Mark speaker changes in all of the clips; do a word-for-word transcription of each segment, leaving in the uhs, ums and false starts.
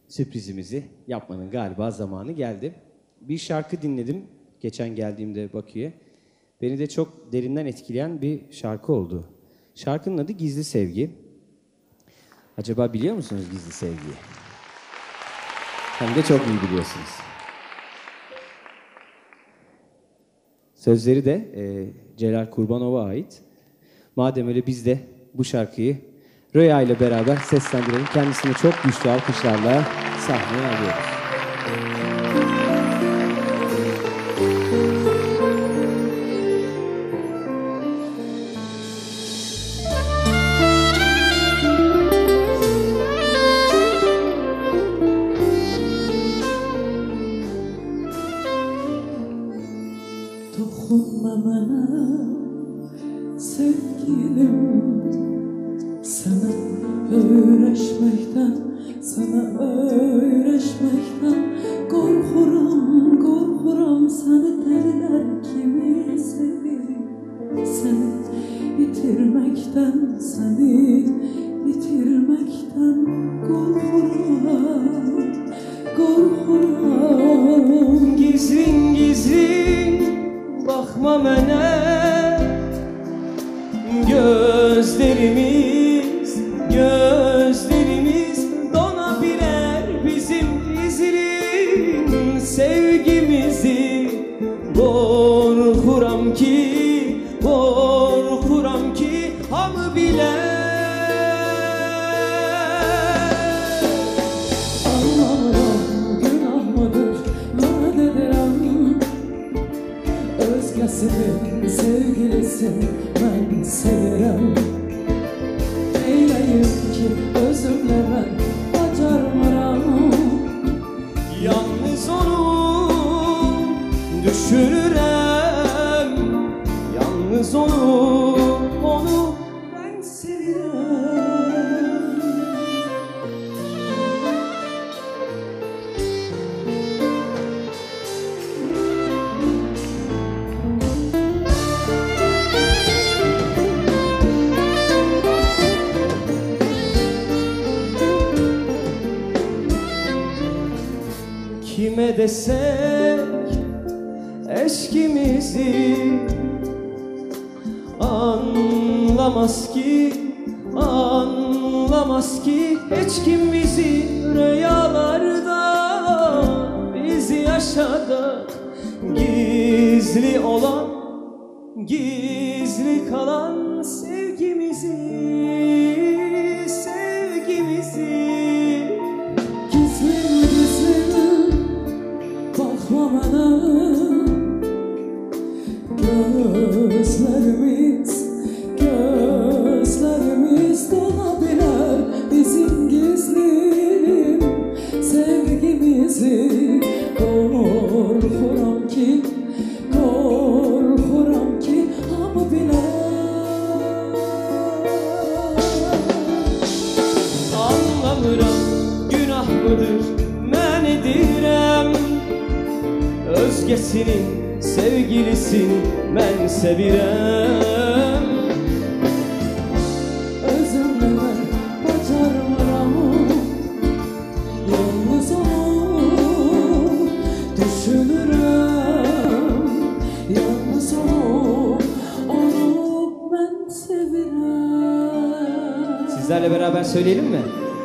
Speaker 1: sürprizimizi yapmanın galiba zamanı geldi. Bir şarkı dinledim geçen geldiğimde Bakü'ye. Beni de çok derinden etkileyen bir şarkı oldu. Şarkının adı Gizli Sevgi. Acaba biliyor musunuz Gizli Sevgi'yi? Hem de çok iyi biliyorsunuz. Sözleri de e, Celal Kurbanov'a ait. Madem öyle biz de bu şarkıyı Röya ile beraber seslendirelim. Kendisini çok güçlü alkışlarla sahneye alıyoruz.
Speaker 2: Dokunma bana sevgilim, sana öğreşmekten, sana öğreşmekten korkuram, korkuram. Seni deliler kimi severim, seni bitirmekten, seni bitirmekten korkuram, korkuram.
Speaker 1: Gizlin gizlin bakma mənə, gözlerimiz, gözlerimiz dona birer bizim gizlin sevgimizi. Korkuram ki, korkuram ki hamı biler.
Speaker 2: Allah'ım günah mıdır, murad ederim özgesinin sevgilisini ben sevirem. Neyleyim ki özümle ben bacarmıram,
Speaker 1: Yalnız onu düşünürem, yalnız onu, onu ben sevirem. Kime desek eşkimizi anlamaz ki, anlamaz ki hiç kim bizi. Rüyalarda bizi yaşadık, gizli olan, gizli kalan sevgimizi, sevgimizi.
Speaker 2: gizlim gizlim bakma bana, gözlerimiz, gözlerimiz dolabilir bizim gizlim sevgimizi. Korkuram ki, korkuram ki hamı biler.
Speaker 1: Anlamıram, günah mıdır, mən edirəm özgesinin sevgilisini mən sevirəm.
Speaker 2: Özümle ben bacarmıram, yalnız onu düşünürüm, yalnız onu, onu ben sevirem.
Speaker 1: Sizlerle beraber söyleyelim mi?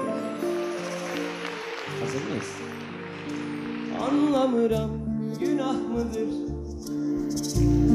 Speaker 1: Hazır mıyız? Anlamıram, günah mıdır,